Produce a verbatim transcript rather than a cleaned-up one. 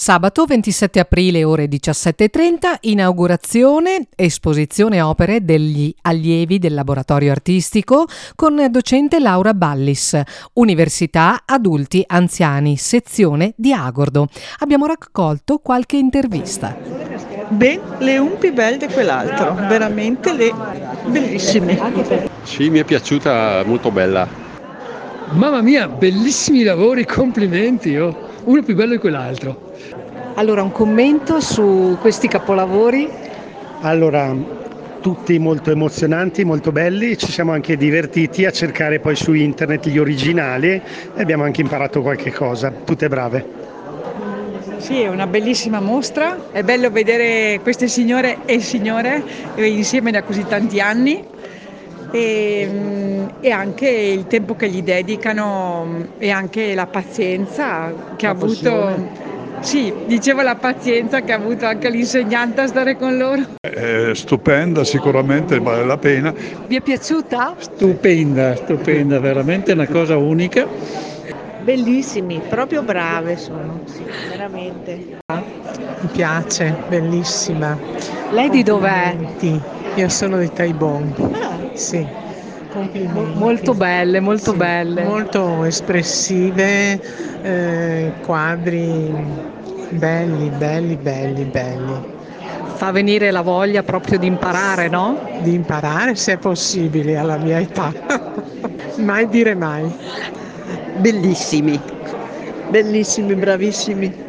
Sabato ventisette aprile ore diciassette e trenta, inaugurazione, esposizione opere degli allievi del laboratorio artistico con docente Laura Ballis, Università Adulti Anziani, sezione di Agordo. Abbiamo raccolto qualche intervista. Ben, le un più belle di quell'altro, veramente le bellissime. Sì, mi è piaciuta, molto bella. Mamma mia, bellissimi lavori, complimenti, oh. Uno più bello di quell'altro. Allora, un commento su questi capolavori? Allora, tutti molto emozionanti, molto belli, ci siamo anche divertiti a cercare poi su internet gli originali e abbiamo anche imparato qualche cosa, tutte brave. Sì, è una bellissima mostra, è bello vedere queste signore e signore insieme da così tanti anni e, e anche il tempo che gli dedicano e anche la pazienza che ha avuto. Sì, dicevo la pazienza che ha avuto anche l'insegnante a stare con loro. È stupenda, sicuramente vale la pena. Vi è piaciuta? Stupenda, stupenda, veramente una cosa unica. Bellissimi, proprio brave sono, sì, veramente. Mi piace, bellissima. Lei di dov'è? Io sono di Taibon. Ah. Sì. Complimenti. Molto belle, molto sì, belle. Molto espressive, eh, quadri belli, belli, belli, belli. Fa venire la voglia proprio di imparare, no? Di imparare se è possibile alla mia età. Mai dire mai. Bellissimi, bellissimi, bravissimi.